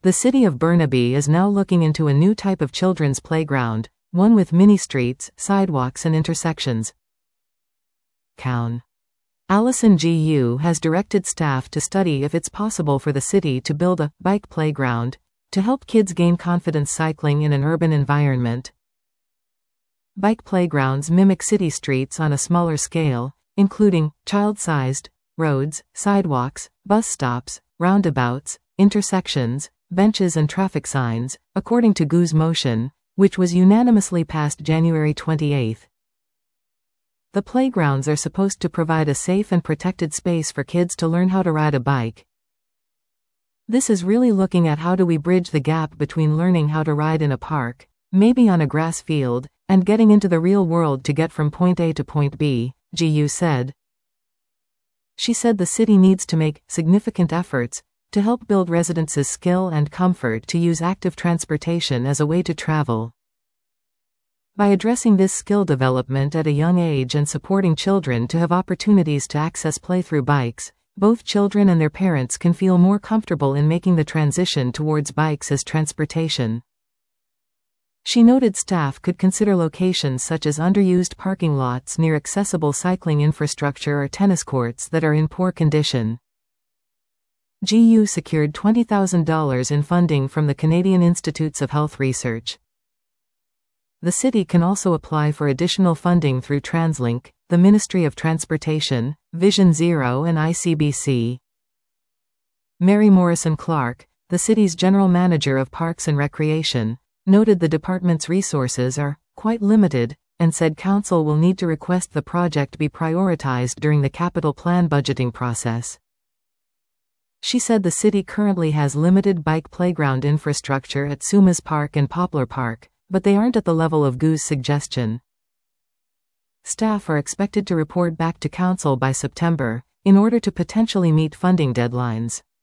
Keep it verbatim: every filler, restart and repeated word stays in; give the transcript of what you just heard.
The city of Burnaby is now looking into a new type of children's playground, one with mini-streets, sidewalks and intersections. Cown. Allison G U has directed staff to study if it's possible for the city to build a bike playground to help kids gain confidence cycling in an urban environment. Bike playgrounds mimic city streets on a smaller scale, including child-sized roads, sidewalks, bus stops, roundabouts, intersections, benches and traffic signs, according to Goose Motion, which was unanimously passed January twenty-eighth. The playgrounds are supposed to provide a safe and protected space for kids to learn how to ride a bike. This is really looking at how do we bridge the gap between learning how to ride in a park, maybe on a grass field, and getting into the real world to get from point A to point B, G U said. She said the city needs to make significant efforts to help build residents' skill and comfort to use active transportation as a way to travel. By addressing this skill development at a young age and supporting children to have opportunities to access play through bikes, both children and their parents can feel more comfortable in making the transition towards bikes as transportation. She noted staff could consider locations such as underused parking lots near accessible cycling infrastructure or tennis courts that are in poor condition. G U secured twenty thousand dollars in funding from the Canadian Institutes of Health Research. The city can also apply for additional funding through TransLink, the Ministry of Transportation, Vision Zero and I C B C. Mary Morrison Clark, the city's general manager of Parks and Recreation, noted the department's resources are quite limited, and said council will need to request the project be prioritized during the capital plan budgeting process. She said the city currently has limited bike playground infrastructure at Sumas Park and Poplar Park, but they aren't at the level of Goo's suggestion. Staff are expected to report back to council by September, in order to potentially meet funding deadlines.